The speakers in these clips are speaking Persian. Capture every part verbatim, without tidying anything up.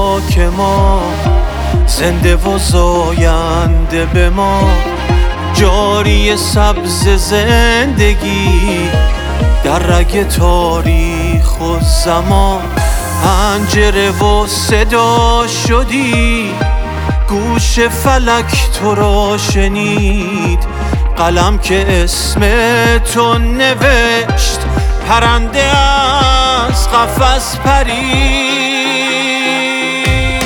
خاک ما، زنده و زاینده به ما. جاری سبز زندگی در رگ تاریخ و زمان. پنجره و صدا شدی، گوش فلک تو را شنید. قلم که اسم تو نوشت، پرنده از قفس پرید.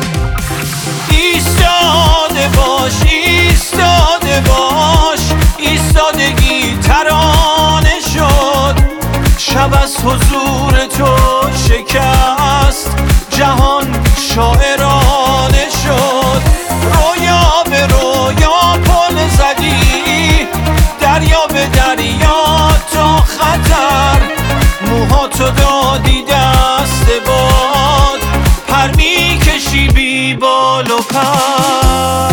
ایستاده باش، ایستاده باش، ایستادگی ترانه شد. شب از حضور تو شکست، جهان شاعرانه شد. رویا به رویا پل زدی، دریا به دریا تا خطر. موهاتو دادی دست باد، پر میکشی بی بال و پر.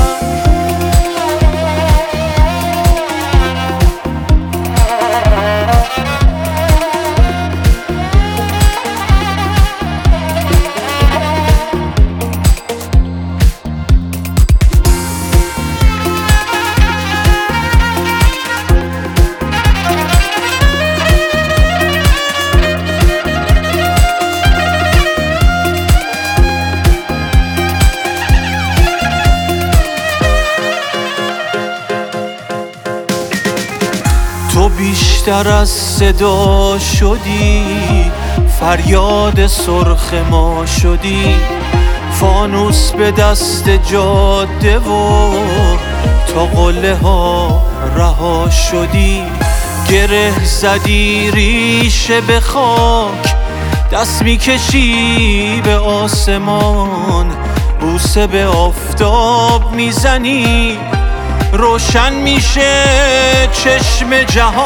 تو بیشتر از صدا شدی، فریاد سرخ ما شدی. فانوس به دست جاده و تا قله ها رها شدی. گره زدی ریشه به خاک، دست میکشی به آسمان. بوسه به آفتاب میزنی، روشن میشه چشم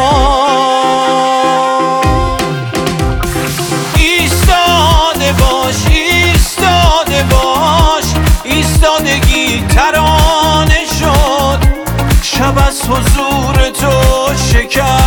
جهان. ایستاده باش، ایستاده باش، ایستادگی ترانه شد. شب از حضور تو شکست،